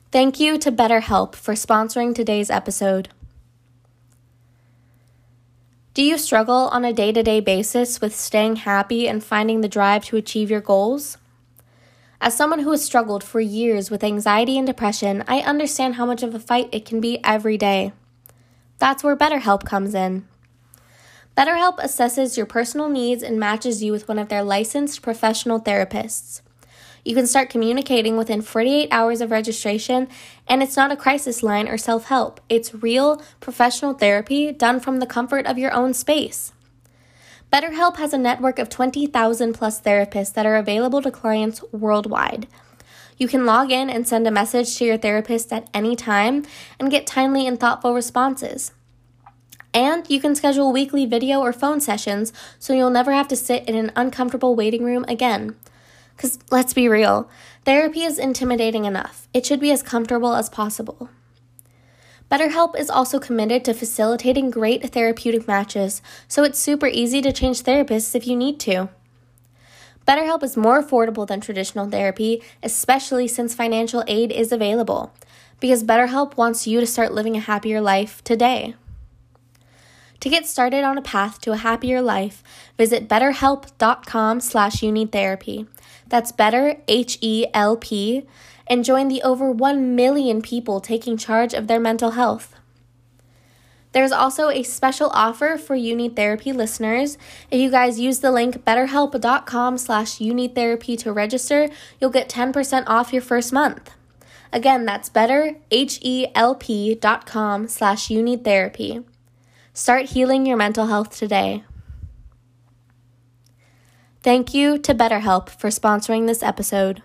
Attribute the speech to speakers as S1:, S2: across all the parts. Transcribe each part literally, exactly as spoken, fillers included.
S1: Thank you to BetterHelp for sponsoring today's episode. Do you struggle on a day-to-day basis with staying happy and finding the drive to achieve your goals? As someone who has struggled for years with anxiety and depression, I understand how much of a fight it can be every day. That's where BetterHelp comes in. BetterHelp assesses your personal needs and matches you with one of their licensed professional therapists. You can start communicating within forty-eight hours of registration, and it's not a crisis line or self-help. It's real, professional therapy done from the comfort of your own space. BetterHelp has a network of twenty thousand plus therapists that are available to clients worldwide. You can log in and send a message to your therapist at any time and get timely and thoughtful responses. And you can schedule weekly video or phone sessions so you'll never have to sit in an uncomfortable waiting room again. Because let's be real, therapy is intimidating enough. It should be as comfortable as possible. BetterHelp is also committed to facilitating great therapeutic matches, so it's super easy to change therapists if you need to. BetterHelp is more affordable than traditional therapy, especially since financial aid is available, because BetterHelp wants you to start living a happier life today. To get started on a path to a happier life, visit betterhelp.com slash you need therapy. That's better, H E L P, and join the over one million people taking charge of their mental health. There's also a special offer for You Need Therapy listeners. If you guys use the link betterhelp.com slash you need therapy to register, you'll get ten percent off your first month. Again, that's better, H E L P dot com slash you need therapy. Start healing your mental health today. Thank you to BetterHelp for sponsoring this episode.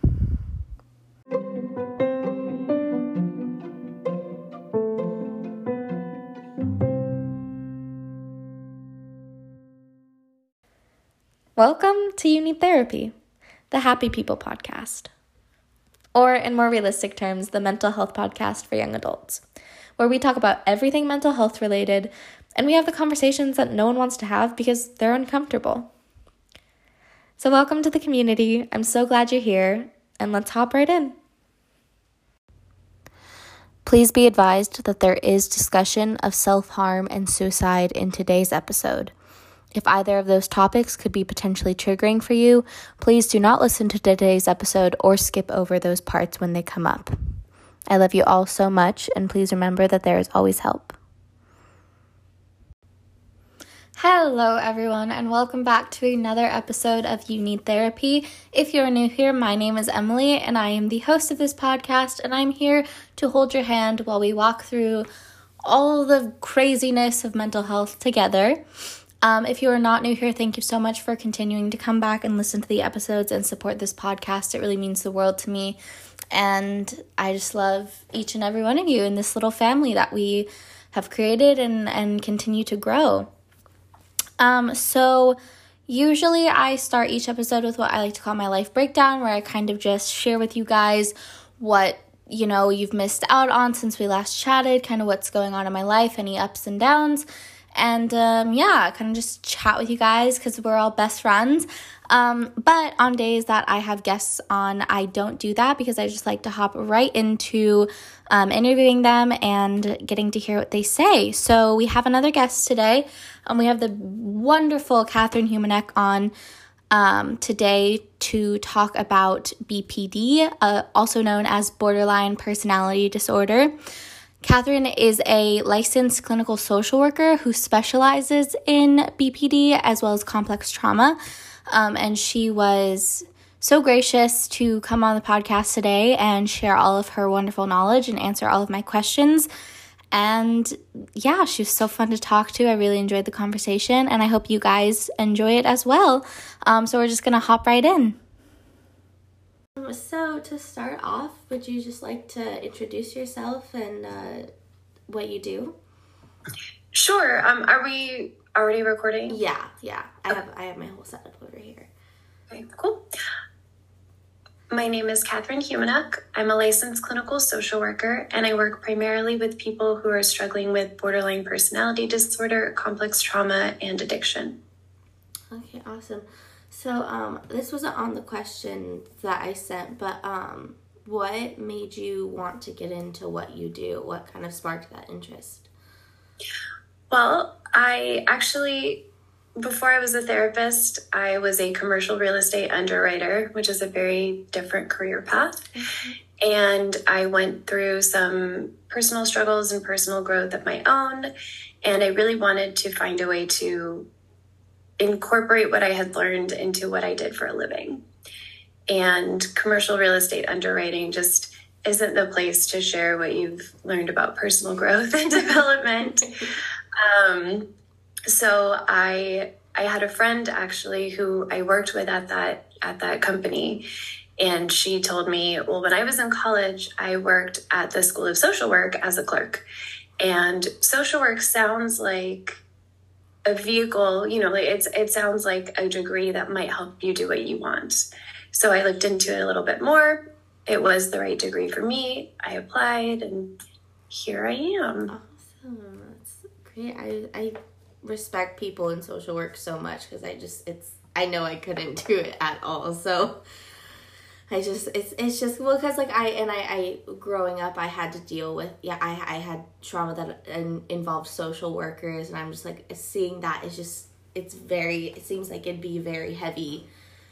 S1: Welcome to You Need Therapy, the Happy People podcast. Or in more realistic terms, the mental health podcast for young adults, where we talk about everything mental health related, and we have the conversations that no one wants to have because they're uncomfortable. So welcome to the community. I'm so glad you're here, and let's hop right in. Please be advised that there is discussion of self-harm and suicide in today's episode. If either of those topics could be potentially triggering for you, please do not listen to today's episode or skip over those parts when they come up. I love you all so much, and please remember that there is always help. Hello everyone, and welcome back to another episode of You Need Therapy. If you're new here, my name is Emily, and I am the host of this podcast, and I'm here to hold your hand while we walk through all the craziness of mental health together. Um, if you are not new here, thank you so much for continuing to come back and listen to the episodes and support this podcast. It really means the world to me, and I just love each and every one of you in this little family that we have created and, and continue to grow. Um, so usually I start each episode with what I like to call my life breakdown, where I kind of just share with you guys what, you know, you've missed out on since we last chatted, kind of what's going on in my life, any ups and downs, and, um, yeah, kind of just chat with you guys because we're all best friends. Um, but on days that I have guests on, I don't do that because I just like to hop right into um, interviewing them and getting to hear what they say. So we have another guest today, and we have the wonderful Catherine Humanek on um, today to talk about B P D, uh, also known as borderline personality disorder. Catherine is a licensed clinical social worker who specializes in B P D as well as complex trauma. Um, and she was so gracious to come on the podcast today and share all of her wonderful knowledge and answer all of my questions. And yeah, she was so fun to talk to. I really enjoyed the conversation, and I hope you guys enjoy it as well. Um, so we're just going to hop right in. So to start off, would you just like to introduce yourself and uh, what you do?
S2: Sure. Um, are we already recording?
S1: Yeah, yeah. I have I have my whole setup over here.
S2: Okay, cool. My name is Catherine Humanek. I'm a licensed clinical social worker, and I work primarily with people who are struggling with borderline personality disorder, complex trauma, and addiction.
S1: Okay, awesome. So um, this wasn't on the question that I sent, but um, what made you want to get into what you do? What kind of sparked that interest?
S2: Well, I actually, before I was a therapist, I was a commercial real estate underwriter, which is a very different career path. Mm-hmm. And I went through some personal struggles and personal growth of my own. And I really wanted to find a way to incorporate what I had learned into what I did for a living. And commercial real estate underwriting just isn't the place to share what you've learned about personal growth and development. Um, so I I had a friend actually who I worked with at that at that company. And she told me, well, when I was in college, I worked at the School of Social Work as a clerk. And social work sounds like a vehicle, you know, like it's it sounds like a degree that might help you do what you want. So I looked into it a little bit more. It was the right degree for me. I applied, and here I am.
S1: Awesome. That's great. I, I respect people in social work so much because I just, it's, I know I couldn't do it at all. So I just, it's, it's just, well, because like I, and I, I, growing up, I had to deal with, yeah, I, I had trauma that involved social workers, and I'm just like, seeing that is just, it's very, it seems like it'd be very heavy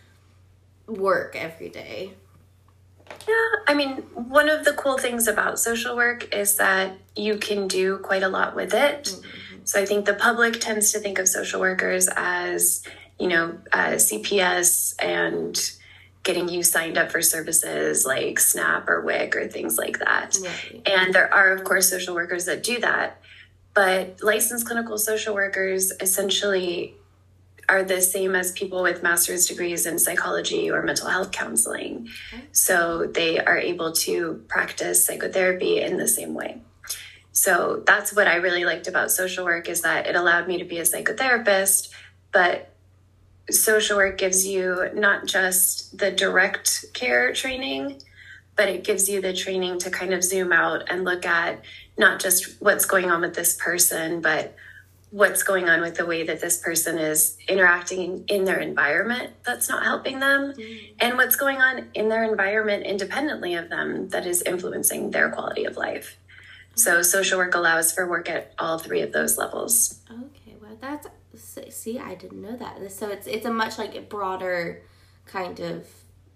S1: work every day.
S2: Yeah, I mean, one of the cool things about social work is that you can do quite a lot with it. Mm-hmm. So I think the public tends to think of social workers as, you know, uh, C P S and getting you signed up for services like SNAP or W I C or things like that. Right. And there are, of course, social workers that do that. But licensed clinical social workers essentially are the same as people with master's degrees in psychology or mental health counseling. Okay. So they are able to practice psychotherapy in the same way. So that's what I really liked about social work, is that it allowed me to be a psychotherapist, but social work gives you not just the direct care training, but it gives you the training to kind of zoom out and look at not just what's going on with this person, but what's going on with the way that this person is interacting in their environment that's not helping them, mm-hmm. and what's going on in their environment independently of them that is influencing their quality of life. Mm-hmm. So social work allows for work at all three of those levels.
S1: Okay, well, that's, see, I didn't know that. So it's it's a much like a broader kind of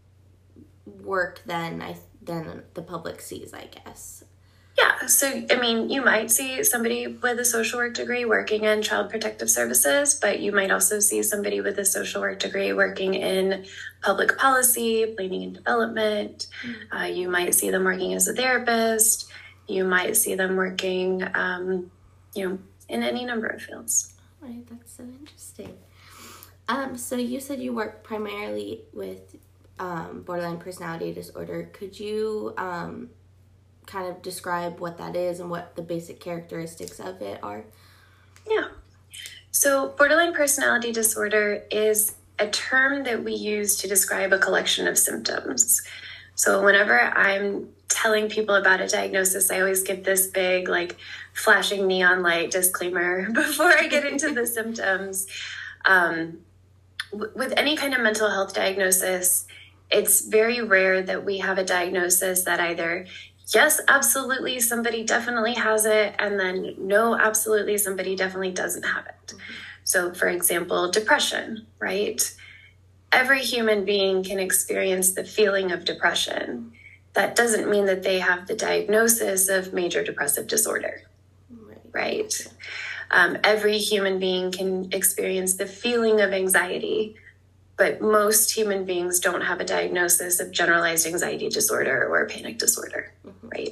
S1: work than I than the public sees, I guess.
S2: Yeah, so, I mean, you might see somebody with a social work degree working in child protective services, but you might also see somebody with a social work degree working in public policy, planning and development. Mm-hmm. Uh, you might see them working as a therapist. You might see them working, um, you know, in any number of fields.
S1: All right, that's so interesting. Um, so you said you work primarily with um, borderline personality disorder. Could you um, kind of describe what that is and what the basic characteristics of it are?
S2: Yeah. So borderline personality disorder is a term that we use to describe a collection of symptoms. So whenever I'm telling people about a diagnosis, I always give this big, like, flashing neon light disclaimer before I get into the symptoms. Um, w- with any kind of mental health diagnosis, it's very rare that we have a diagnosis that either, yes, absolutely, somebody definitely has it, and then no, absolutely, somebody definitely doesn't have it. Mm-hmm. So, for example, depression, right? Every human being can experience the feeling of depression. That doesn't mean that they have the diagnosis of major depressive disorder, right? right? Um, every human being can experience the feeling of anxiety, but most human beings don't have a diagnosis of generalized anxiety disorder or panic disorder, mm-hmm. right?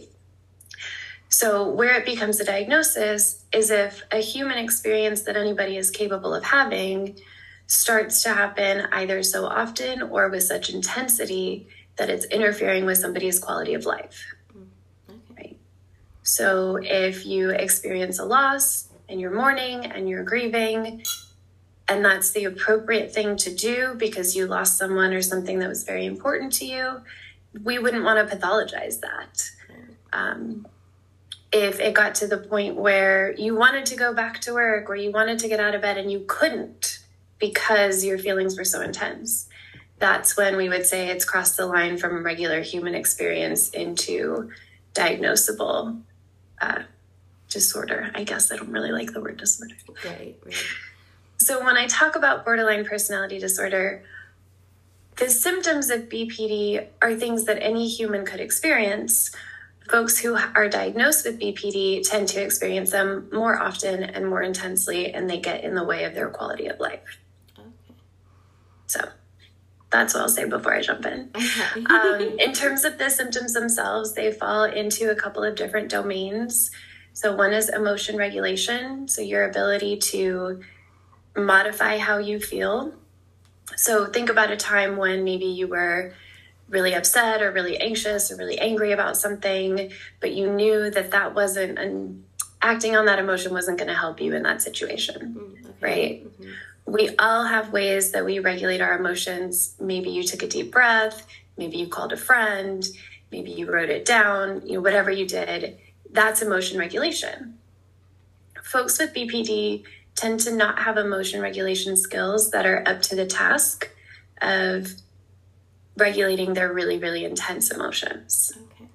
S2: So where it becomes a diagnosis is if a human experience that anybody is capable of having starts to happen either so often or with such intensity that it's interfering with somebody's quality of life, okay. right? So if you experience a loss and you're mourning and you're grieving, and that's the appropriate thing to do because you lost someone or something that was very important to you, we wouldn't want to pathologize that. Um, if it got to the point where you wanted to go back to work or you wanted to get out of bed and you couldn't because your feelings were so intense, that's when we would say it's crossed the line from regular human experience into diagnosable uh, disorder. I guess I don't really like the word disorder.
S1: Right, right.
S2: So when I talk about borderline personality disorder, the symptoms of B P D are things that any human could experience. Folks who are diagnosed with B P D tend to experience them more often and more intensely, and they get in the way of their quality of life. Okay. So that's what I'll say before I jump in. Okay. um, in terms of the symptoms themselves, they fall into a couple of different domains. So one is emotion regulation, so your ability to modify how you feel. So think about a time when maybe you were really upset or really anxious or really angry about something, but you knew that that wasn't, an, acting on that emotion wasn't going to help you in that situation, mm, okay. right? Mm-hmm. We all have ways that we regulate our emotions. Maybe you took a deep breath, maybe you called a friend, maybe you wrote it down, you know, whatever you did, that's emotion regulation. Folks with B P D tend to not have emotion regulation skills that are up to the task of regulating their really, really intense emotions. Okay.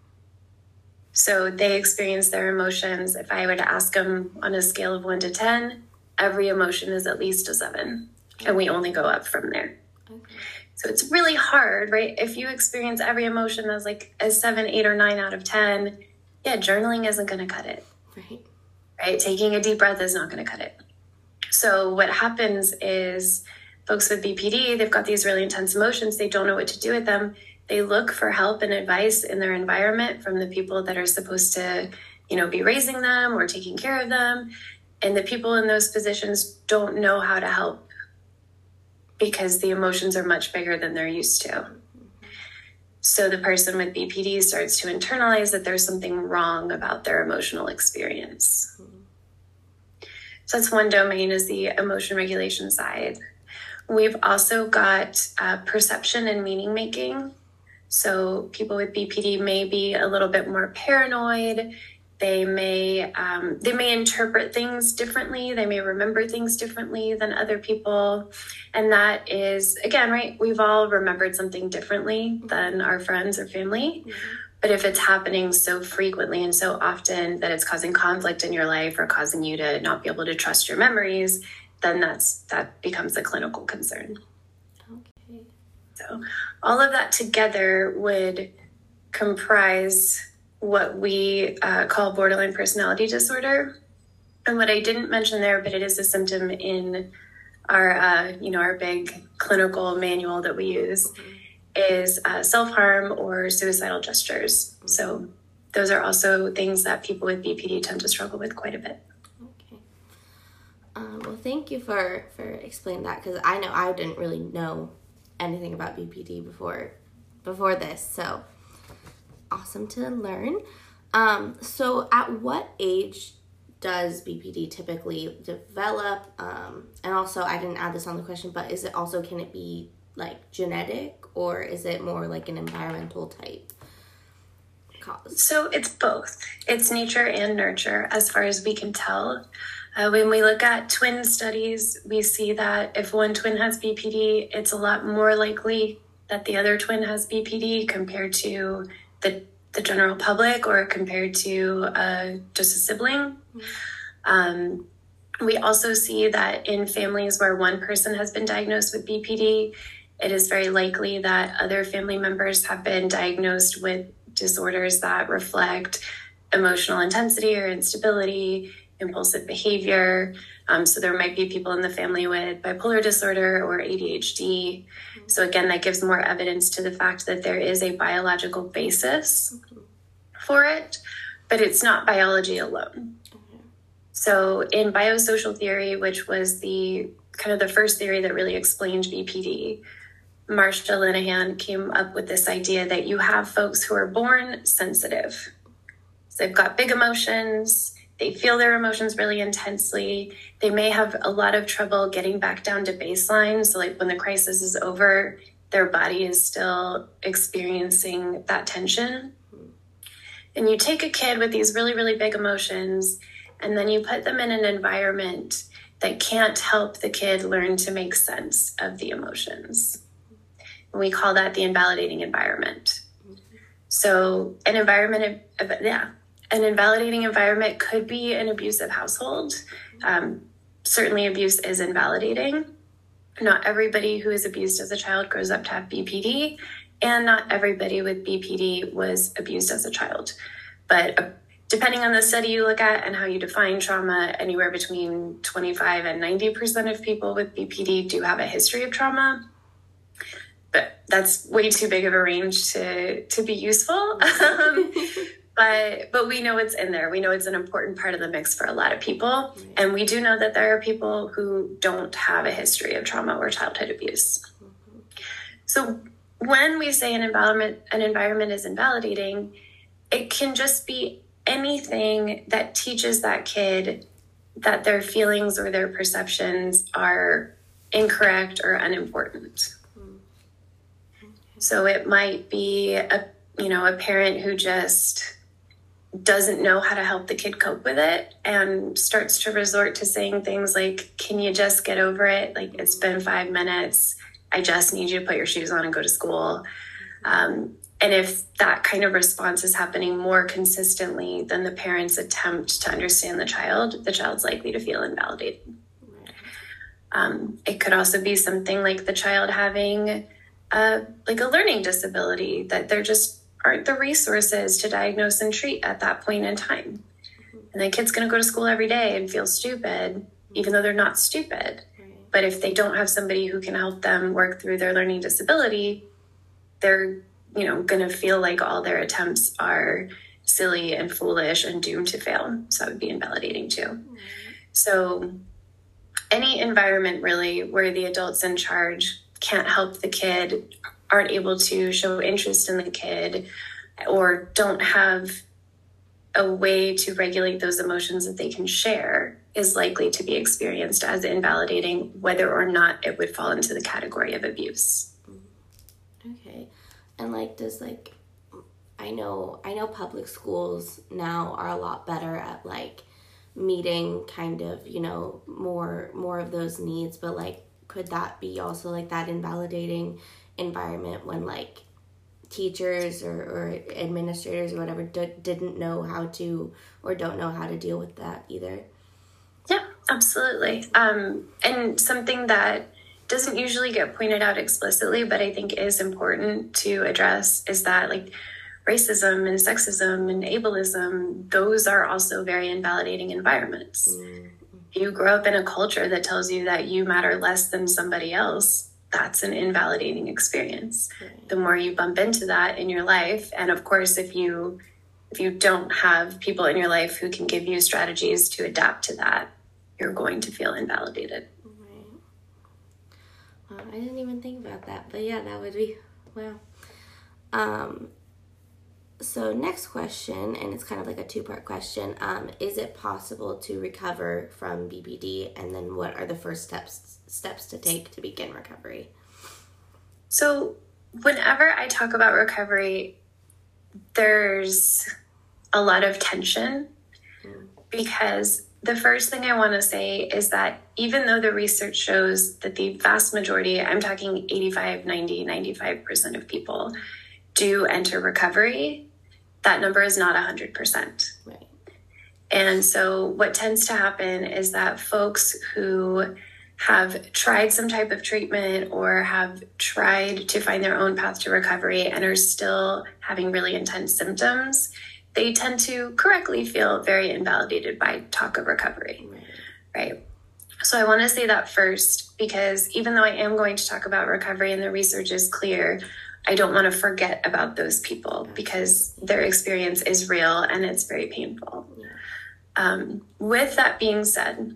S2: So they experience their emotions. If I were to ask them on a scale of one to ten, every emotion is at least a seven, okay. and we only go up from there. Okay. So it's really hard, right? If you experience every emotion that's like a seven, eight, or nine out of ten, yeah, journaling isn't going to cut it. Right. Right? Taking a deep breath is not going to cut it. So what happens is folks with B P D, they've got these really intense emotions. They don't know what to do with them. They look for help and advice in their environment from the people that are supposed to, you know, be raising them or taking care of them. And the people in those positions don't know how to help because the emotions are much bigger than they're used to. So the person with B P D starts to internalize that there's something wrong about their emotional experience. So that's one domain, is the emotion regulation side. We've also got uh, perception and meaning making. So people with B P D may be a little bit more paranoid. They may um, they may interpret things differently. They may remember things differently than other people. And that is, again, right, we've all remembered something differently than our friends or family. Mm-hmm. But if it's happening so frequently and so often that it's causing conflict in your life or causing you to not be able to trust your memories, then that's that becomes a clinical concern. Okay. So all of that together would comprise what we uh, call borderline personality disorder. And what I didn't mention there, but it is a symptom in our, uh, you know, our big clinical manual that we use, mm-hmm. is uh, self-harm or suicidal gestures. Mm-hmm. So those are also things that people with B P D tend to struggle with quite a bit.
S1: Okay. Um, well, thank you for, for explaining that, because I know I didn't really know anything about B P D before before this. So awesome to learn. Um, so at what age does B P D typically develop? Um, and also, I didn't add this on the question, but is it also, can it be like genetic, or is it more like an environmental type cause?
S2: So it's both. It's nature and nurture, as far as we can tell. Uh, when we look at twin studies, we see that if one twin has B P D, it's a lot more likely that the other twin has B P D compared to the the general public, or compared to uh, just a sibling. Mm-hmm. Um, we also see that in families where one person has been diagnosed with B P D, it is very likely that other family members have been diagnosed with disorders that reflect emotional intensity or instability, impulsive behavior. Um, so there might be people in the family with bipolar disorder or A D H D. Mm-hmm. So again, that gives more evidence to the fact that there is a biological basis mm-hmm. for it, but it's not biology alone. Mm-hmm. So in biosocial theory, which was the kind of the first theory that really explained B P D, Marsha Linehan came up with this idea that you have folks who are born sensitive. So they've got big emotions. They feel their emotions really intensely. They may have a lot of trouble getting back down to baseline. So like when the crisis is over, their body is still experiencing that tension. And you take a kid with these really, really big emotions, and then you put them in an environment that can't help the kid learn to make sense of the emotions. We call that the invalidating environment. So an environment, yeah, an invalidating environment could be an abusive household. Um, certainly abuse is invalidating. Not everybody who is abused as a child grows up to have B P D, and not everybody with B P D was abused as a child. But uh, depending on the study you look at and how you define trauma, anywhere between twenty-five and ninety percent of people with B P D do have a history of trauma. But that's way too big of a range to, to be useful. um, but but we know it's in there. We know it's an important part of the mix for a lot of people. And we do know that there are people who don't have a history of trauma or childhood abuse. So when we say an environment, an environment is invalidating, it can just be anything that teaches that kid that their feelings or their perceptions are incorrect or unimportant. So it might be a, you know, a parent who just doesn't know how to help the kid cope with it and starts to resort to saying things like, can you just get over it? Like, it's been five minutes. I just need you to put your shoes on and go to school. Um, and if that kind of response is happening more consistently than the parent's attempt to understand the child, the child's likely to feel invalidated. Um, it could also be something like the child having uh, like a learning disability, that there just aren't the resources to diagnose and treat at that point in time. And the kid's going to go to school every day and feel stupid, even though they're not stupid. But if they don't have somebody who can help them work through their learning disability, they're, you know, going to feel like all their attempts are silly and foolish and doomed to fail. So that would be invalidating too. Mm-hmm. So any environment really where the adults in charge can't help the kid, aren't able to show interest in the kid, or don't have a way to regulate those emotions that they can share, is likely to be experienced as invalidating, whether or not it would fall into the category of abuse.
S1: Okay. And like, does like, I know, I know public schools now are a lot better at like meeting kind of, you know, more, more of those needs, but like, could that be also like that invalidating environment when like teachers or, or administrators or whatever d- didn't know how to, or don't know how to deal with that either?
S2: Yeah, absolutely. Um, and something that doesn't usually get pointed out explicitly, but I think is important to address, is that like racism and sexism and ableism, those are also very invalidating environments. Mm-hmm. If you grow up in a culture that tells you that you matter less than somebody else, that's an invalidating experience. Right. The more you bump into that in your life, and of course, if you if you don't have people in your life who can give you strategies to adapt to that, you're going to feel invalidated.
S1: Right. Well, I didn't even think about that, but yeah, that would be, wow. Um, so next question, and it's kind of like a two-part question. Um, is it possible to recover from B P D? And then what are the first steps steps to take to begin recovery?
S2: So whenever I talk about recovery, there's a lot of tension, mm. because the first thing I want to say is that even though the research shows that the vast majority, I'm talking eighty-five, ninety, ninety-five percent of people do enter recovery, that number is not one hundred percent. Right. And so what tends to happen is that folks who have tried some type of treatment or have tried to find their own path to recovery and are still having really intense symptoms, they tend to correctly feel very invalidated by talk of recovery, right? right? So I want to say that first, because even though I am going to talk about recovery and the research is clear, I don't want to forget about those people because their experience is real and it's very painful. Yeah. Um, with that being said,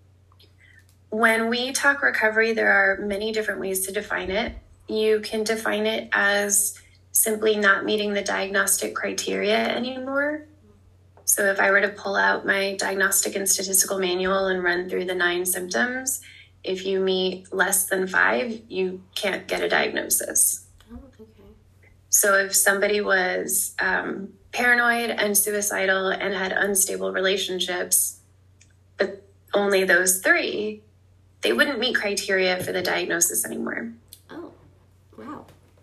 S2: when we talk recovery, there are many different ways to define it. You can define it as simply not meeting the diagnostic criteria anymore. So if I were to pull out my diagnostic and statistical manual and run through the nine symptoms, if you meet less than five, you can't get a diagnosis. Oh, okay. So if somebody was um, paranoid and suicidal and had unstable relationships, but only those three, they wouldn't meet criteria for the diagnosis anymore.
S1: Oh, wow.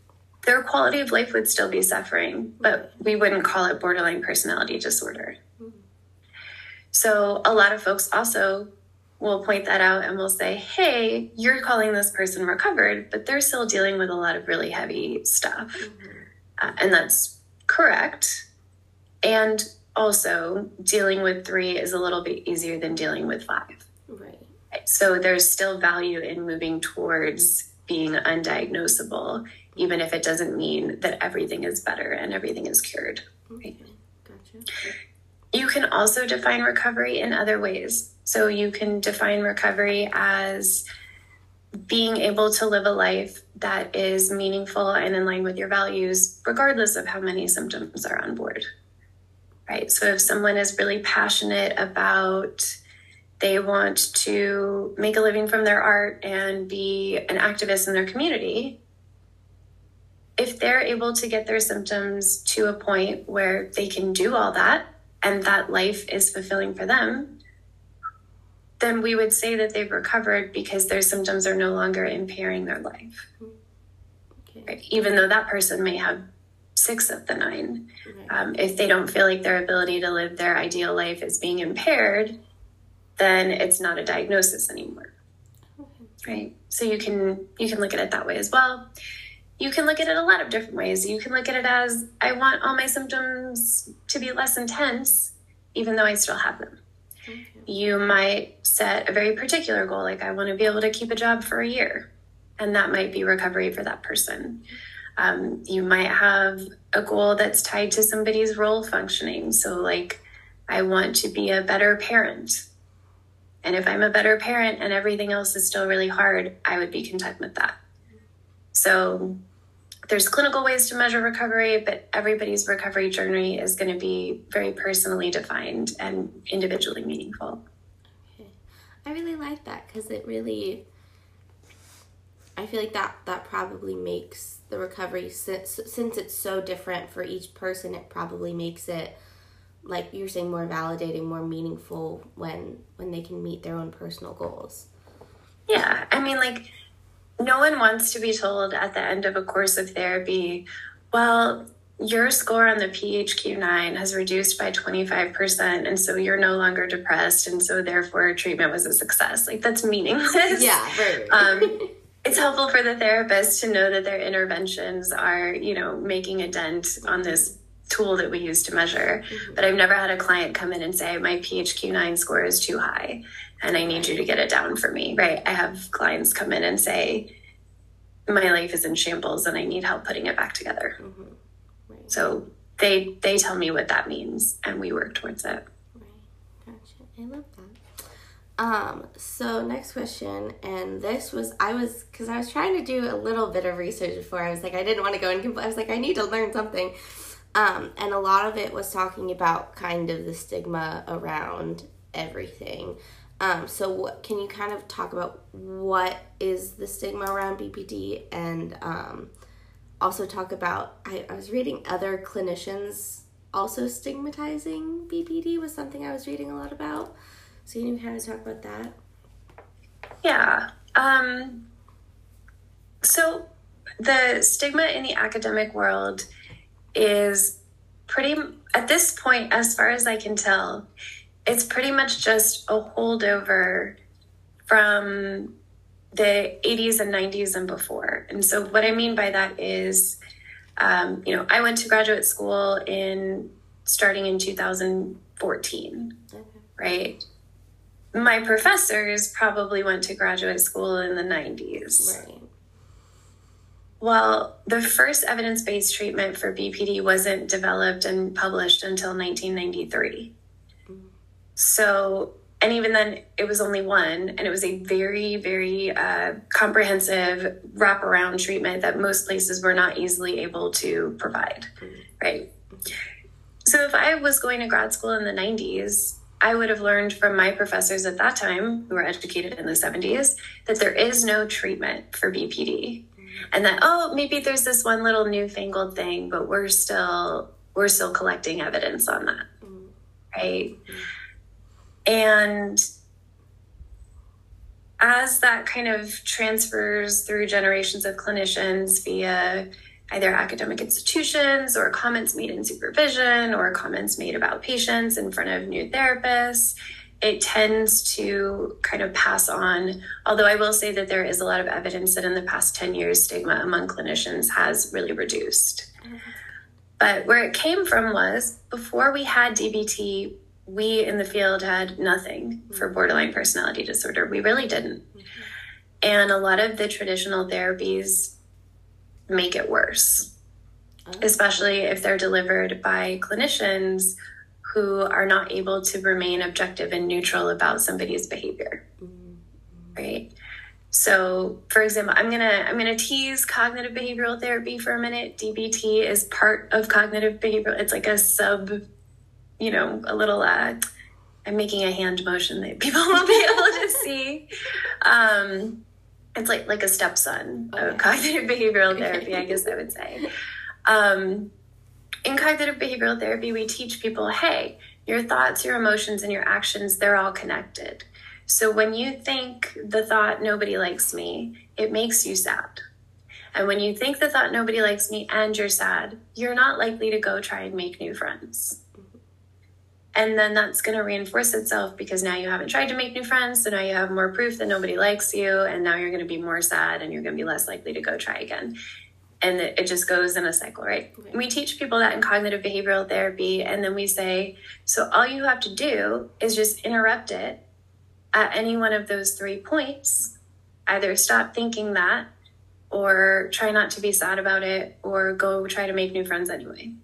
S2: their quality of life would still be suffering, but we wouldn't call it borderline personality disorder. Mm-hmm. So a lot of folks also will point that out and will say, hey, you're calling this person recovered, but they're still dealing with a lot of really heavy stuff. Mm-hmm. Uh, and that's correct. And also, dealing with three is a little bit easier than dealing with five.
S1: Right.
S2: So there's still value in moving towards being undiagnosable, even if it doesn't mean that everything is better and everything is cured.
S1: Okay. Gotcha.
S2: You can also define recovery in other ways. So you can define recovery as being able to live a life that is meaningful and in line with your values, regardless of how many symptoms are on board. Right? So if someone is really passionate about, they want to make a living from their art and be an activist in their community, if they're able to get their symptoms to a point where they can do all that and that life is fulfilling for them, then we would say that they've recovered because their symptoms are no longer impairing their life. Okay. Right? Even though that person may have six of the nine. Okay. Um, if they don't feel like their ability to live their ideal life is being impaired, then it's not a diagnosis anymore. Okay. Right? So you can you can look at it that way as well. You can look at it a lot of different ways. You can look at it as, I want all my symptoms to be less intense, even though I still have them. Okay. You might set a very particular goal, like I want to be able to keep a job for a year, and that might be recovery for that person. Um, you might have a goal that's tied to somebody's role functioning. So like, I want to be a better parent. And if I'm a better parent and everything else is still really hard, I would be content with that. So there's clinical ways to measure recovery, but everybody's recovery journey is going to be very personally defined and individually meaningful.
S1: Okay. I really like that because it really, I feel like that, that probably makes the recovery, since, since it's so different for each person, it probably makes it, like you're saying, more validating, more meaningful when when they can meet their own personal goals.
S2: Yeah, I mean, like, no one wants to be told at the end of a course of therapy, well, your score on the P H Q nine has reduced by twenty-five percent, and so you're no longer depressed, and so therefore treatment was a success. Like, that's meaningless.
S1: Yeah, right.
S2: um, it's helpful for the therapist to know that their interventions are, you know, making a dent on this tool that we use to measure. Mm-hmm. But I've never had a client come in and say, my P H Q nine score is too high and I need you to get it down for me, right? I have clients come in and say, my life is in shambles and I need help putting it back together. Mm-hmm. Right. So they they tell me what that means and we work towards it.
S1: Right. Gotcha. I love that. Um, so next question, and this was, I was, because I was trying to do a little bit of research before. I was like, I didn't want to go and compl- I was like, I need to learn something. Um, and a lot of it was talking about kind of the stigma around everything. Um, so what, can you kind of talk about what is the stigma around B P D, and um, also talk about, I, I was reading other clinicians also stigmatizing B P D was something I was reading a lot about. So you can kind of talk about that?
S2: Yeah. Um, so the stigma in the academic world is pretty, at this point, as far as I can tell, it's pretty much just a holdover from the eighties and nineties and before. And so what I mean by that is, um, you know, I went to graduate school in starting in two thousand fourteen, okay. Right? My professors probably went to graduate school in the nineties.
S1: Right.
S2: Well, the first evidence-based treatment for B P D wasn't developed and published until nineteen ninety-three. Mm-hmm. So, and even then, it was only one, and it was a very, very uh, comprehensive wraparound treatment that most places were not easily able to provide, mm-hmm. Right? Mm-hmm. So if I was going to grad school in the nineties, I would have learned from my professors at that time, who were educated in the seventies, that there is no treatment for B P D. And that, oh, maybe there's this one little newfangled thing, but we're still we're still collecting evidence on that, right? And as that kind of transfers through generations of clinicians via either academic institutions or comments made in supervision or comments made about patients in front of new therapists, it tends to kind of pass on. Although I will say that there is a lot of evidence that in the past ten years, stigma among clinicians has really reduced. Mm-hmm. But where it came from was before we had D B T, we in the field had nothing mm-hmm. for borderline personality disorder. We really didn't. Mm-hmm. And a lot of the traditional therapies make it worse, oh. especially if they're delivered by clinicians who are not able to remain objective and neutral about somebody's behavior, mm-hmm. right? So, for example, I'm gonna I'm gonna tease cognitive behavioral therapy for a minute. D B T is part of cognitive behavioral. It's like a sub, you know, a little. Uh, I'm making a hand motion that people won't be able to see. Um, it's like like a stepson okay. of cognitive behavioral therapy, I guess I would say. Um, In cognitive behavioral therapy, we teach people, hey, your thoughts, your emotions, and your actions, they're all connected. So when you think the thought, nobody likes me, it makes you sad. And when you think the thought, nobody likes me, and you're sad, you're not likely to go try and make new friends. And then that's going to reinforce itself because now you haven't tried to make new friends. So now you have more proof that nobody likes you. And now you're going to be more sad and you're going to be less likely to go try again. And it just goes in a cycle, right? Okay. We teach people that in cognitive behavioral therapy. And then we say, so all you have to do is just interrupt it at any one of those three points. Either stop thinking that or try not to be sad about it or go try to make new friends anyway.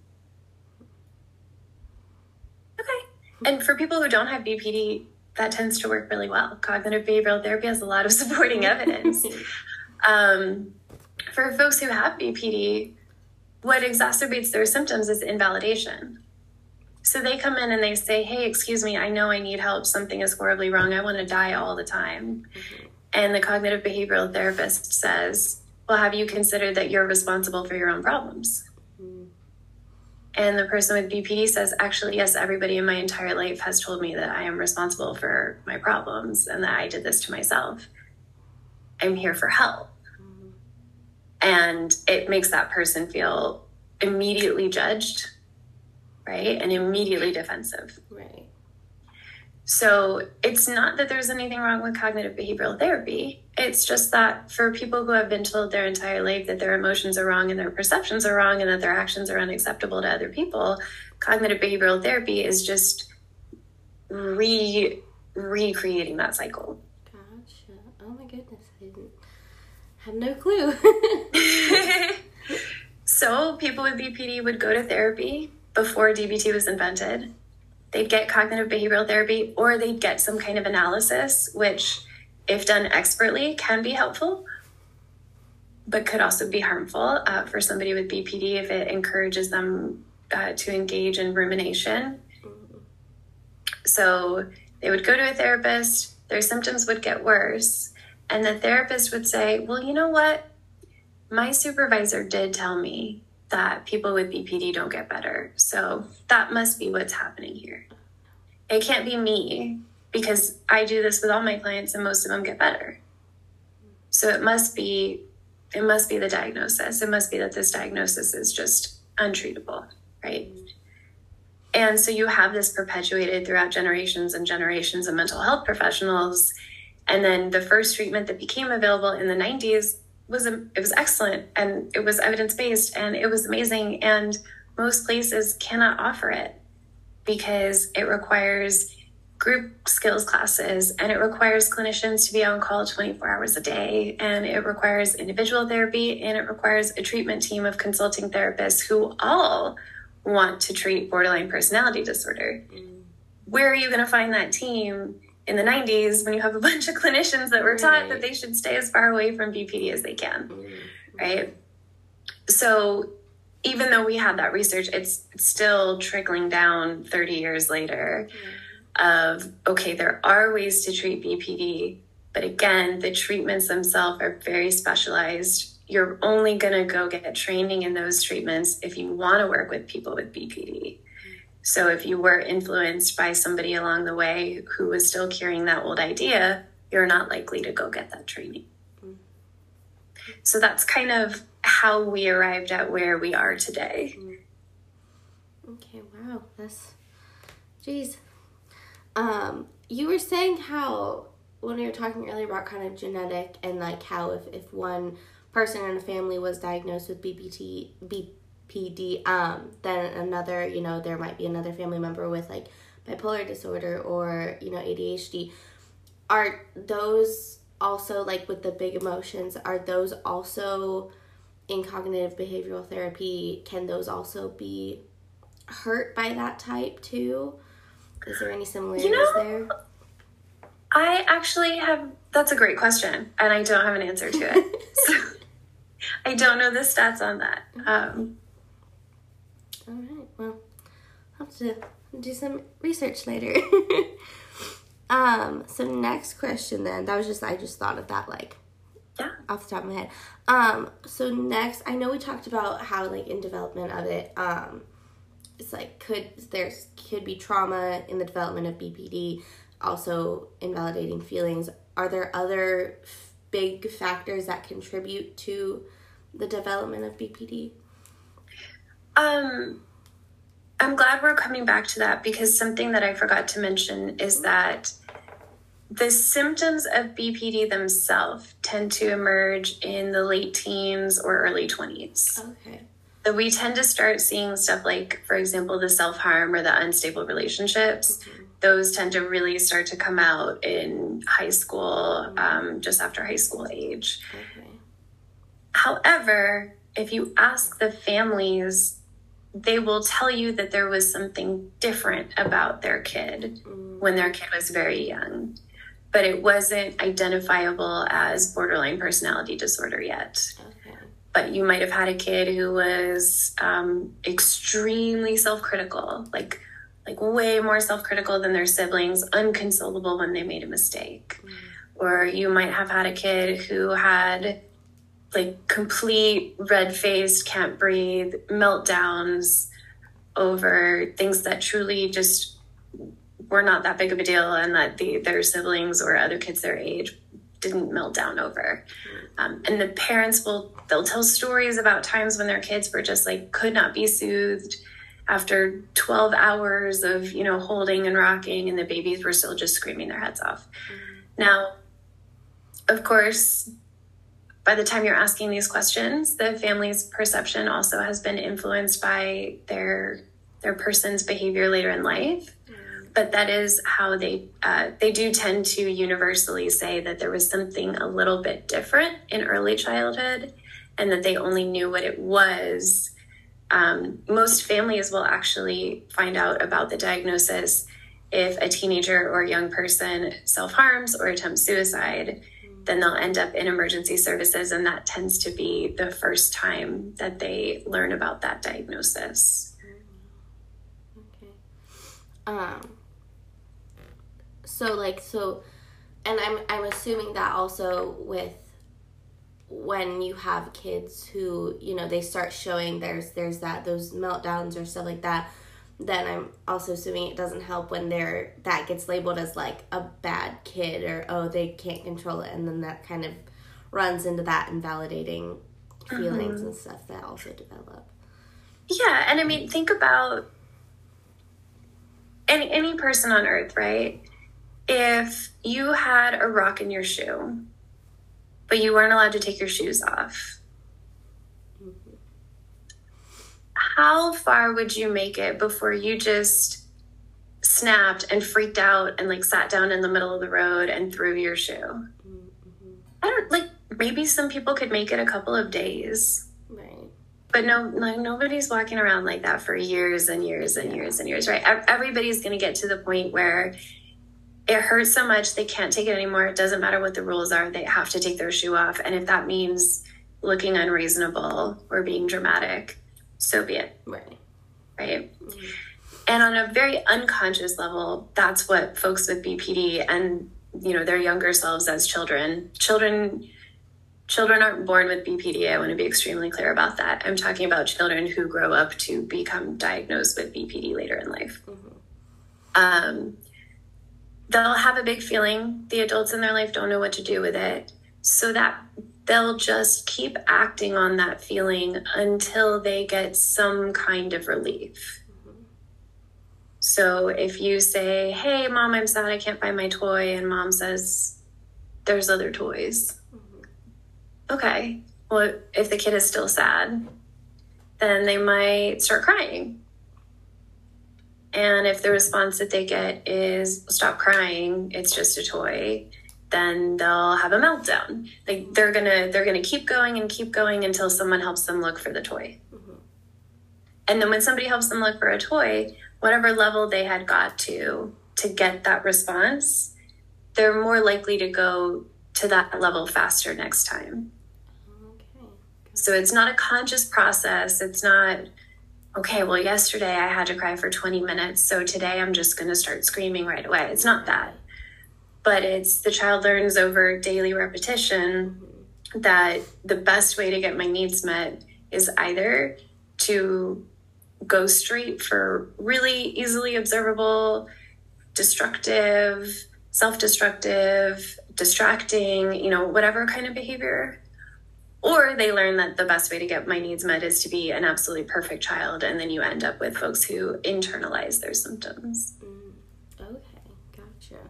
S2: Okay. And for people who don't have B P D, that tends to work really well. Cognitive behavioral therapy has a lot of supporting evidence. um, For folks who have B P D, what exacerbates their symptoms is invalidation. So they come in and they say, hey, excuse me, I know I need help. Something is horribly wrong. I want to die all the time. Mm-hmm. And the cognitive behavioral therapist says, well, have you considered that you're responsible for your own problems? Mm-hmm. And the person with B P D says, actually, yes, everybody in my entire life has told me that I am responsible for my problems and that I did this to myself. I'm here for help. And it makes that person feel immediately judged, right? And immediately defensive.
S1: Right.
S2: So it's not that there's anything wrong with cognitive behavioral therapy. It's just that for people who have been told their entire life that their emotions are wrong and their perceptions are wrong and that their actions are unacceptable to other people, cognitive behavioral therapy is just re recreating that cycle.
S1: Gotcha. Oh my goodness. I didn't have no clue.
S2: So people with B P D would go to therapy before D B T was invented. They'd get cognitive behavioral therapy or they'd get some kind of analysis, which if done expertly can be helpful, but could also be harmful uh, for somebody with B P D if it encourages them uh, to engage in rumination. Mm-hmm. So they would go to a therapist, their symptoms would get worse. And the therapist would say, well, you know what? My supervisor did tell me that people with B P D don't get better. So that must be what's happening here. It can't be me because I do this with all my clients and most of them get better. So it must be, it must be the diagnosis. It must be that this diagnosis is just untreatable, right? And so you have this perpetuated throughout generations and generations of mental health professionals. And then the first treatment that became available in the nineties was, it was excellent and it was evidence-based and it was amazing. And most places cannot offer it because it requires group skills classes and it requires clinicians to be on call twenty-four hours a day. And it requires individual therapy and it requires a treatment team of consulting therapists who all want to treat borderline personality disorder. Mm. Where are you going to find that team in the nineties when you have a bunch of clinicians that were taught right. that they should stay as far away from B P D as they can, mm-hmm. right? So even though we had that research, it's still trickling down thirty years later mm-hmm. of, okay, there are ways to treat B P D, but again, the treatments themselves are very specialized. You're only going to go get training in those treatments if you want to work with people with B P D. So if you were influenced by somebody along the way who was still carrying that old idea, you're not likely to go get that training. Mm-hmm. So that's kind of how we arrived at where we are today.
S1: Okay, wow, that's, geez. Um, you were saying how, when we were talking earlier about kind of genetic and like how if, if one person in a family was diagnosed with B P T, B P D, um, then another, you know, there might be another family member with like bipolar disorder or, you know, A D H D. Are those also, like with the big emotions, are those also in cognitive behavioral therapy, can those also be hurt by that type too? Is there any similarities
S2: you know,
S1: there?
S2: I actually have, that's a great question, and I don't have an answer to it. So I don't know the stats on that. Um,
S1: All right, well, I'll have to do some research later. um, so next question then, that was just, I just thought of that like,
S2: yeah,
S1: off the top of my head. Um, so next, I know we talked about how like in development of it, um, it's like could there's could be trauma in the development of B P D, also invalidating feelings. Are there other f- big factors that contribute to the development of B P D?
S2: Um, I'm glad we're coming back to that, because something that I forgot to mention is that the symptoms of B P D themselves tend to emerge in the late teens or early twenties.
S1: Okay.
S2: So we tend to start seeing stuff like, for example, the self-harm or the unstable relationships. Mm-hmm. Those tend to really start to come out in high school, mm-hmm. um, just after high school age.
S1: Okay.
S2: However, if you ask the families, they will tell you that there was something different about their kid mm-hmm. when their kid was very young, but it wasn't identifiable as borderline personality disorder yet. Okay. But you might have had a kid who was um, extremely self-critical, like like way more self-critical than their siblings, unconsolable when they made a mistake. Mm. Or you might have had a kid who had like complete red-faced, can't breathe, meltdowns over things that truly just were not that big of a deal, and that the, their siblings or other kids their age didn't melt down over. Um, and the parents will, they'll tell stories about times when their kids were just like, could not be soothed after twelve hours of, you know, holding and rocking, and the babies were still just screaming their heads off. Mm-hmm. Now, of course, by the time you're asking these questions, the family's perception also has been influenced by their, their person's behavior later in life. But that is how they uh, they do tend to universally say that there was something a little bit different in early childhood, and that they only knew what it was. Um, most families will actually find out about the diagnosis if a teenager or a young person self-harms or attempts suicide. Then they'll end up in emergency services, and that tends to be the first time that they learn about that diagnosis.
S1: Okay. Um. So like so, and I'm I'm assuming that also with when you have kids who, you know, they start showing there's there's that those meltdowns or stuff like that, then I'm also assuming it doesn't help when they're that gets labeled as like a bad kid, or oh, they can't control it, and then that kind of runs into that invalidating feelings mm-hmm. and stuff that also develop.
S2: Yeah, and I mean, think about any any person on earth, right? If you had a rock in your shoe, but you weren't allowed to take your shoes off, mm-hmm. how far would you make it before you just snapped and freaked out and like sat down in the middle of the road and threw your shoe? Mm-hmm. I don't like, maybe some people could make it a couple of days.
S1: Right.
S2: But no, like nobody's walking around like that for years and years and years and years, right? Everybody's going to get to the point where it hurts so much they can't take it anymore. It doesn't matter what the rules are. They have to take their shoe off. And if that means looking unreasonable or being dramatic, so be it.
S1: Right.
S2: Right? Mm-hmm. And on a very unconscious level, that's what folks with B P D and, you know, their younger selves as children, children, children aren't born with B P D. I want to be extremely clear about that. I'm talking about children who grow up to become diagnosed with B P D later in life. Mm-hmm. Um, They'll have a big feeling. The adults in their life don't know what to do with it. So that they'll just keep acting on that feeling until they get some kind of relief. Mm-hmm. So if you say, hey, Mom, I'm sad I can't find my toy, and Mom says, there's other toys. Mm-hmm. Okay, well, if the kid is still sad, then they might start crying. And if the response that they get is, stop crying, it's just a toy, then they'll have a meltdown. Like they're gonna they're gonna keep going and keep going until someone helps them look for the toy. Mm-hmm. And then when somebody helps them look for a toy, whatever level they had got to to get that response, they're more likely to go to that level faster next time. Okay. So it's not a conscious process. It's not, okay, well, yesterday I had to cry for twenty minutes, so today I'm just going to start screaming right away. It's not that. But it's the child learns over daily repetition that the best way to get my needs met is either to go straight for really easily observable, destructive, self-destructive, distracting, you know, whatever kind of behavior. Or they learn that the best way to get my needs met is to be an absolutely perfect child, and then you end up with folks who internalize their symptoms.
S1: Mm, okay, gotcha.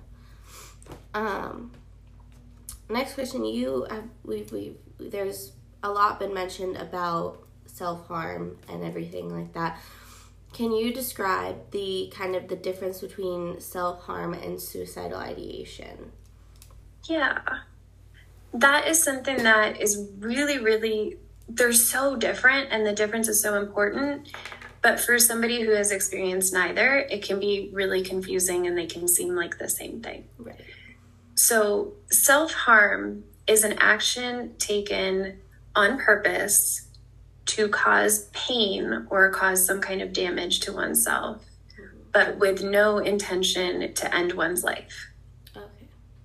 S1: Um, next question, you have, we've, we've, there's a lot been mentioned about self-harm and everything like that. Can you describe the kind of the difference between self-harm and suicidal ideation?
S2: Yeah, that is something that is really, really, they're so different, and the difference is so important. But for somebody who has experienced neither, it can be really confusing and they can seem like the same thing.
S1: Right.
S2: So self-harm is an action taken on purpose to cause pain or cause some kind of damage to oneself, mm-hmm. but with no intention to end one's life.
S1: Okay.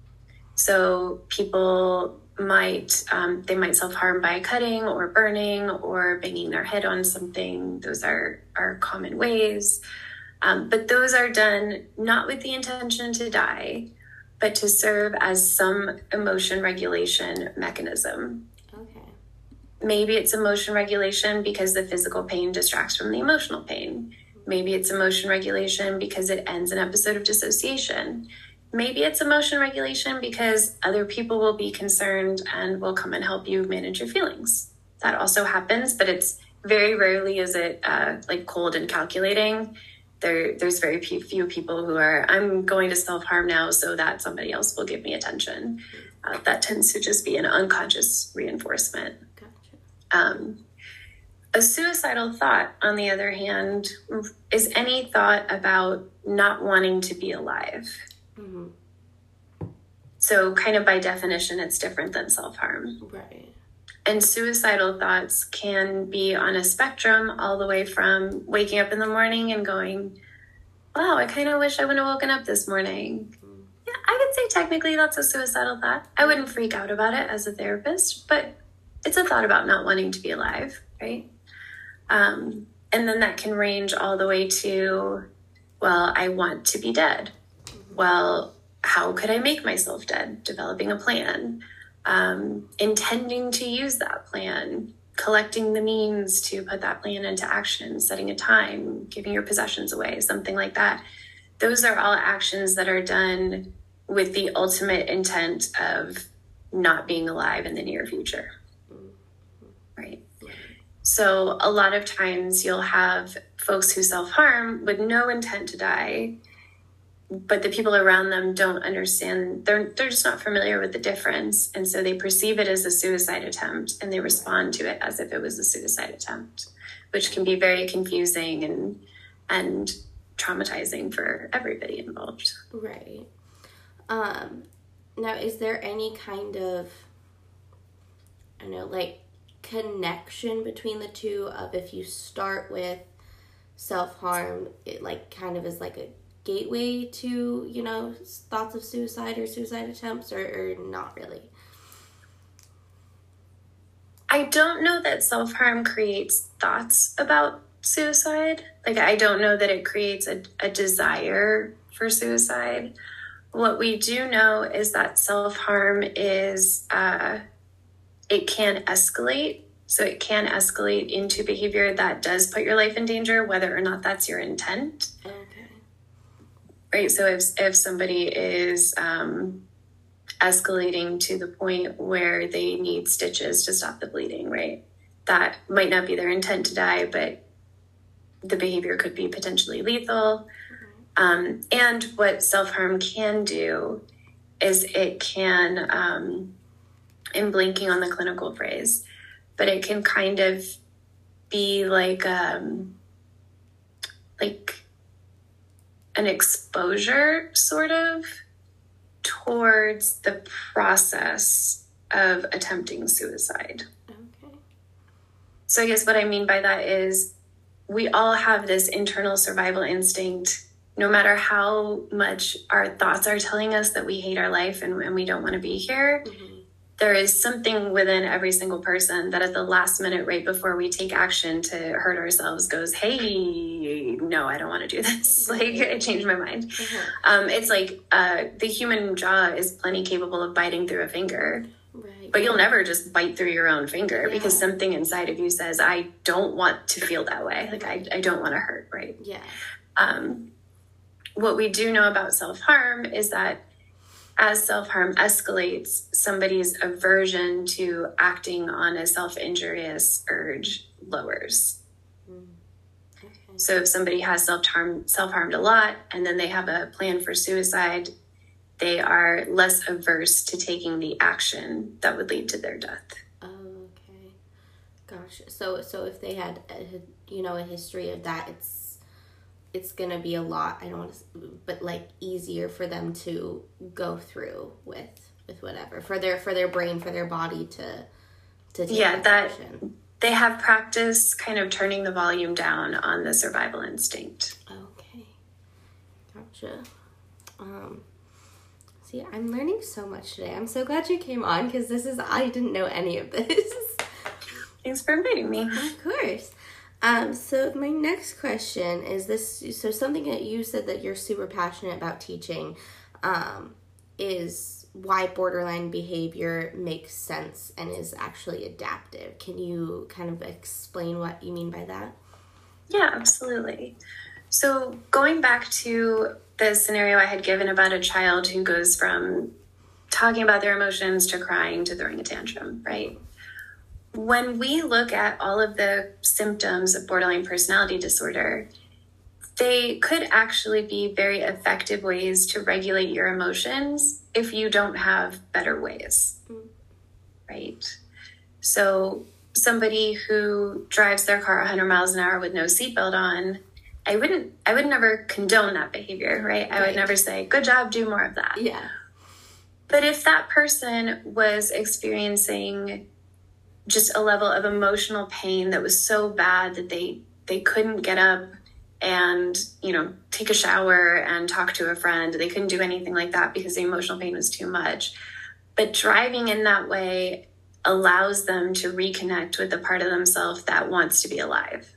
S2: So people might, um, they might self-harm by cutting or burning or banging their head on something. Those are, are common ways. Um, but those are done not with the intention to die, but to serve as some emotion regulation mechanism.
S1: Okay.
S2: Maybe it's emotion regulation because the physical pain distracts from the emotional pain. Maybe it's emotion regulation because it ends an episode of dissociation. Maybe it's emotion regulation because other people will be concerned and will come and help you manage your feelings. That also happens, but it's very rarely is it uh, like cold and calculating. There, there's very few people who are, I'm going to self-harm now so that somebody else will give me attention. Uh, that tends to just be an unconscious reinforcement.
S1: Gotcha.
S2: Um, a suicidal thought, on the other hand, is any thought about not wanting to be alive.
S1: Mm-hmm.
S2: So kind of by definition, it's different than self-harm.
S1: Right.
S2: And suicidal thoughts can be on a spectrum all the way from waking up in the morning and going, wow, I kind of wish I would have woken up this morning. Mm-hmm. Yeah, I could say technically that's a suicidal thought. I wouldn't freak out about it as a therapist, but it's a thought about not wanting to be alive, right? Um, and then that can range all the way to, well, I want to be dead. Mm-hmm. Well, how could I make myself dead? Developing a plan. Um, intending to use that plan, collecting the means to put that plan into action, setting a time, giving your possessions away, something like that. Those are all actions that are done with the ultimate intent of not being alive in the near future. Right? So a lot of times you'll have folks who self-harm with no intent to die, but the people around them don't understand. They're they're just not familiar with the difference. And so they perceive it as a suicide attempt and they respond to it as if it was a suicide attempt, which can be very confusing and and traumatizing for everybody involved.
S1: Right. Um, now, is there any kind of, I don't know, like connection between the two of if you start with self-harm, it like kind of is like a gateway to, you know, thoughts of suicide or suicide attempts, or, or not really?
S2: I don't know that self-harm creates thoughts about suicide. Like, I don't know that it creates a, a desire for suicide. What we do know is that self-harm is uh, it can escalate. So it can escalate into behavior that does put your life in danger, whether or not that's your intent.
S1: Okay.
S2: Right. So if, if somebody is um, escalating to the point where they need stitches to stop the bleeding, right, that might not be their intent to die, but the behavior could be potentially lethal. Mm-hmm. Um, and what self-harm can do is it can, um, in blinking on the clinical phrase, but it can kind of be like, um, like an exposure sort of towards the process of attempting suicide.
S1: Okay.
S2: So I guess what I mean by that is we all have this internal survival instinct, no matter how much our thoughts are telling us that we hate our life and, and we don't want to be here. Mm-hmm. There is something within every single person that at the last minute, right before we take action to hurt ourselves, goes, hey, no, I don't want to do this. Like, I changed my mind. Mm-hmm. Um, it's like uh, the human jaw is plenty capable of biting through a finger. Right. But you'll never just bite through your own finger, yeah, because something inside of you says, I don't want to feel that way. Like, I, I don't want to hurt, right?
S1: Yeah.
S2: Um, what we do know about self-harm is that as self-harm escalates, somebody's aversion to acting on a self-injurious urge lowers. Mm. Okay. So if somebody has self-harm, self-harmed a lot, and then they have a plan for suicide, they are less averse to taking the action that would lead to their death.
S1: Oh, okay. Gosh. So, so if they had, a, you know, a history of that, it's it's going to be a lot, I don't want to, but like easier for them to go through with, with whatever, for their, for their brain, for their body to, to take
S2: yeah, that
S1: action.
S2: They have practice kind of turning the volume down on the survival instinct.
S1: Okay. Gotcha. Um, see, I'm learning so much today. I'm so glad you came on, because this is, I didn't know any of this.
S2: Thanks for inviting me.
S1: Of course. Um, so my next question is this, so something that you said that you're super passionate about teaching, um, is why borderline behavior makes sense and is actually adaptive. Can you kind of explain what you mean by that?
S2: Yeah, absolutely. So going back to the scenario I had given about a child who goes from talking about their emotions to crying to throwing a tantrum, right? When we look at all of the symptoms of borderline personality disorder, they could actually be very effective ways to regulate your emotions if you don't have better ways, mm. right? So somebody who drives their car one hundred miles an hour with no seatbelt on, I wouldn't, I would never condone that behavior, right? I right. would never say, good job, do more of that.
S1: Yeah.
S2: But if that person was experiencing just a level of emotional pain that was so bad that they they couldn't get up and, you know, take a shower and talk to a friend. They couldn't do anything like that because the emotional pain was too much. But driving in that way allows them to reconnect with the part of themselves that wants to be alive.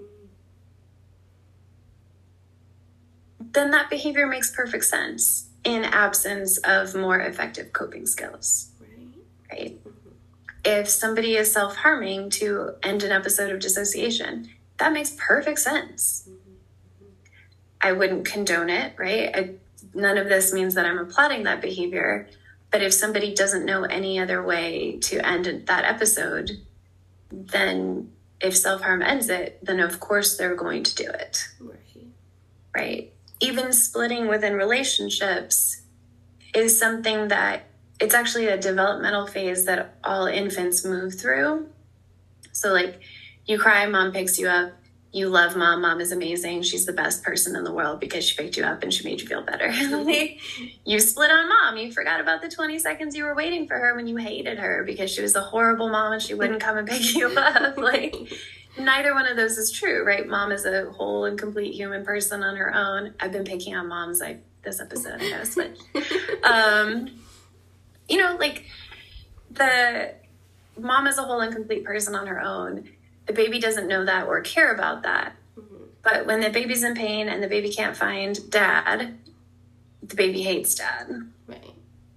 S2: Then that behavior makes perfect sense in absence of more effective coping skills, right? right? If somebody is self-harming to end an episode of dissociation, that makes perfect sense. Mm-hmm. I wouldn't condone it, right? I, none of this means that I'm applauding that behavior. But if somebody doesn't know any other way to end that episode, then if self-harm ends it, then of course they're going to do it.
S1: Right.
S2: Right? Even splitting within relationships is something that it's actually a developmental phase that all infants move through. So like you cry, mom picks you up, you love mom, mom is amazing, she's the best person in the world because she picked you up and she made you feel better. Like, you split on mom, you forgot about the twenty seconds you were waiting for her when you hated her because she was a horrible mom and she wouldn't come and pick you up. Like, neither one of those is true, right? Mom is a whole and complete human person on her own. I've been picking on moms like this episode, I gotta switch. Um, You know, like the mom is a whole and complete person on her own. The baby doesn't know that or care about that. Mm-hmm. But when the baby's in pain and the baby can't find dad, the baby hates dad.
S1: Right.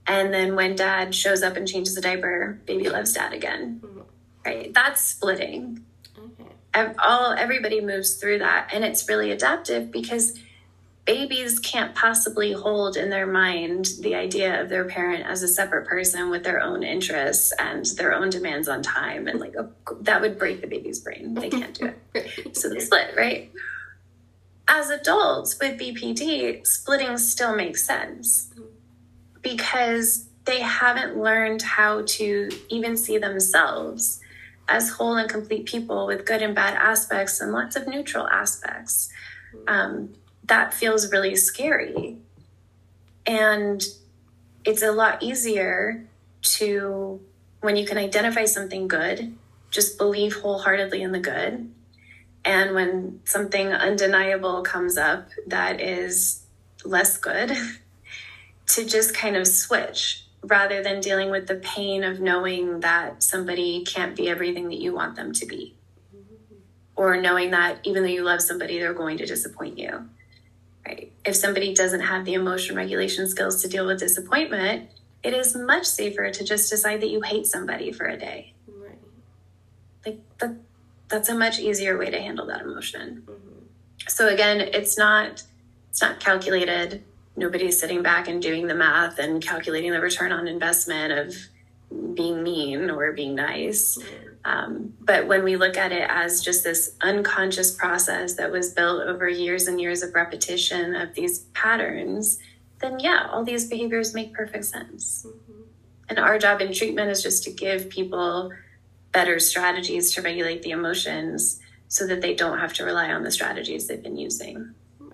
S2: And then when dad shows up and changes the diaper, baby loves dad again, mm-hmm. right? That's splitting. Okay. All everybody moves through that, and it's really adaptive because babies can't possibly hold in their mind the idea of their parent as a separate person with their own interests and their own demands on time, and like a, that would break the baby's brain. They can't do it, so they split, right? As adults with B P D, splitting still makes sense. Because they haven't learned how to even see themselves as whole and complete people with good and bad aspects and lots of neutral aspects. Um, that feels really scary. And it's a lot easier to, when you can identify something good, just believe wholeheartedly in the good. And when something undeniable comes up that is less good, to just kind of switch rather than dealing with the pain of knowing that somebody can't be everything that you want them to be. Or knowing that even though you love somebody, they're going to disappoint you, right? If somebody doesn't have the emotion regulation skills to deal with disappointment, it is much safer to just decide that you hate somebody for a day. Right. Like that, that's a much easier way to handle that emotion. Mm-hmm. So again, it's not, it's not calculated. Nobody's sitting back and doing the math and calculating the return on investment of being mean or being nice. Um, but when we look at it as just this unconscious process that was built over years and years of repetition of these patterns, then yeah, all these behaviors make perfect sense. Mm-hmm. And our job in treatment is just to give people better strategies to regulate the emotions so that they don't have to rely on the strategies they've been using.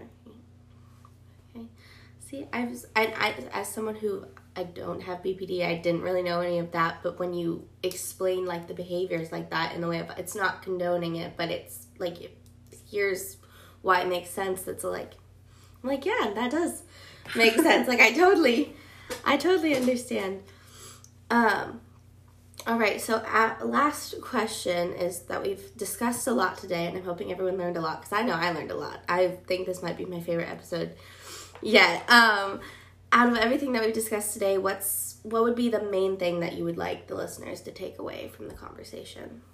S1: See, I was, I, I, as someone who, I don't have B P D, I didn't really know any of that, but when you explain, like, the behaviors like that in the way of, it's not condoning it, but it's, like, it, here's why it makes sense, that's, like, I'm like, yeah, that does make sense, like, I totally, I totally understand. Um, all right, so uh, last question is that we've discussed a lot today, and I'm hoping everyone learned a lot, because I know I learned a lot. I think this might be my favorite episode. Yeah. Um, out of everything that we've discussed today, what's what would be the main thing that you would like the listeners to take away from the conversation?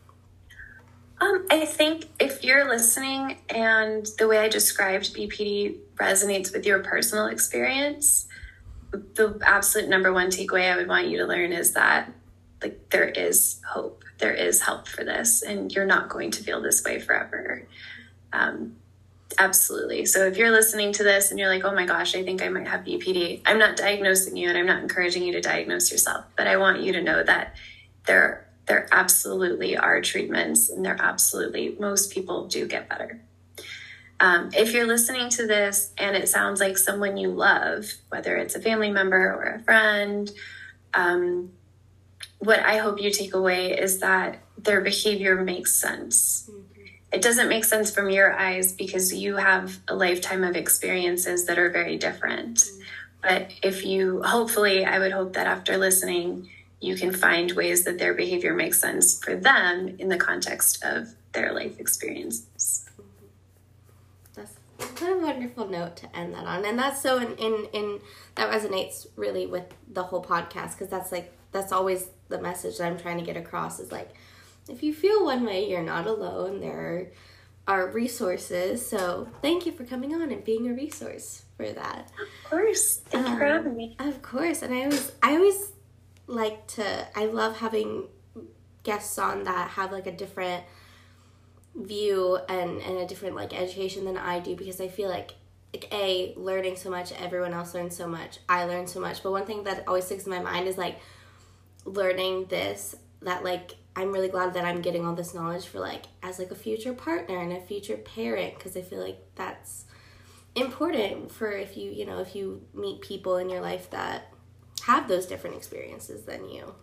S2: Um, I think if you're listening and the way I described B P D resonates with your personal experience, the absolute number one takeaway I would want you to learn is that, like, there is hope. There is help for this, and you're not going to feel this way forever. Um, Absolutely. So if you're listening to this and you're like, oh my gosh, I think I might have B P D, I'm not diagnosing you and I'm not encouraging you to diagnose yourself, but I want you to know that there, there absolutely are treatments, and there absolutely, most people do get better. Um, if you're listening to this and it sounds like someone you love, whether it's a family member or a friend, um, what I hope you take away is that their behavior makes sense. Mm-hmm. It doesn't make sense from your eyes because you have a lifetime of experiences that are very different. Mm-hmm. But if you, hopefully, I would hope that after listening, you can find ways that their behavior makes sense for them in the context of their life experiences.
S1: Mm-hmm. That's what a wonderful note to end that on. And that's so, in, in, in that resonates really with the whole podcast, because that's like, that's always the message that I'm trying to get across is like, if you feel one way, you're not alone. There are resources. So thank you for coming on and being a resource for that.
S2: Of course. Thank um, you for having me.
S1: Of course. And I always, I always like to, I love having guests on that have like a different view and, and a different like education than I do, because I feel like, like A, learning so much, everyone else learns so much, I learn so much. But one thing that always sticks in my mind is like learning this, that like, I'm really glad that I'm getting all this knowledge for, like, as, like, a future partner and a future parent, because I feel like that's important for if you, you know, if you meet people in your life that have those different experiences than you.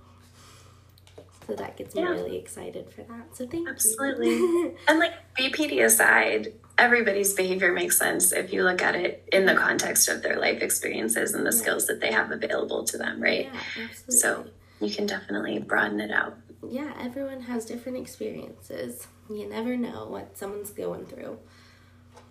S1: So that gets me yeah. really excited for that. So thank
S2: Absolutely.
S1: you.
S2: Absolutely. And, like, B P D aside, everybody's behavior makes sense if you look at it in the context of their life experiences and the yeah. skills that they have available to them, right?
S1: Yeah, absolutely.
S2: So you can definitely broaden it out.
S1: Yeah, everyone has different experiences. You never know what someone's going through.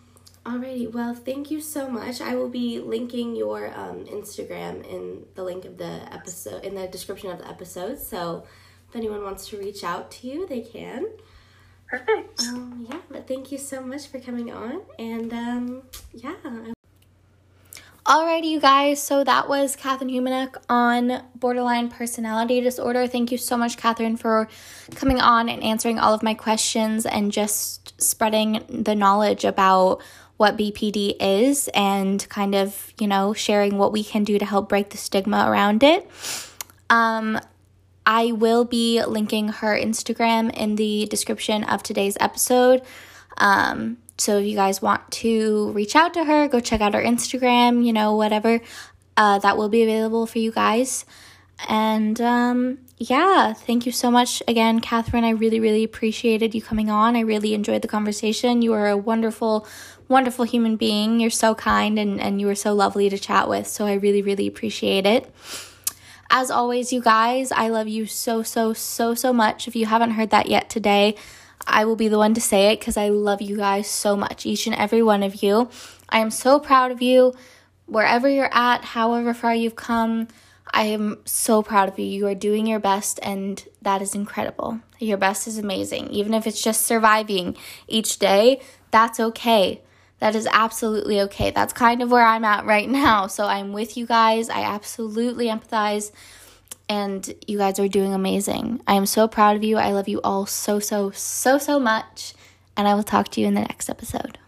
S1: Alrighty, well, thank you so much. I will be linking your um, Instagram in the link of the episode, in the description of the episode. So if anyone wants to reach out to you, they can.
S2: Perfect.
S1: Um, yeah, but thank you so much for coming on. And um, yeah. Alrighty, you guys. So that was Catherine Humanek on borderline personality disorder. Thank you so much, Catherine, for coming on and answering all of my questions and just spreading the knowledge about what B P D is and kind of, you know, sharing what we can do to help break the stigma around it. Um, I will be linking her Instagram in the description of today's episode. Um, so if you guys want to reach out to her, go check out her Instagram, you know, whatever, uh, that will be available for you guys. And, um, yeah, thank you so much again, Catherine. I really, really appreciated you coming on. I really enjoyed the conversation. You are a wonderful, wonderful human being. You're so kind and, and you were so lovely to chat with. So I really, really appreciate it. As always, you guys, I love you so, so, so, so much. If you haven't heard that yet today, I will be the one to say it because I love you guys so much, each and every one of you. I am so proud of you. Wherever you're at, however far you've come, I am so proud of you. You are doing your best, and that is incredible. Your best is amazing. Even if it's just surviving each day, that's okay. That is absolutely okay. That's kind of where I'm at right now. So I'm with you guys. I absolutely empathize, and you guys are doing amazing. I am so proud of you. I love you all so, so, so, so much, and I will talk to you in the next episode.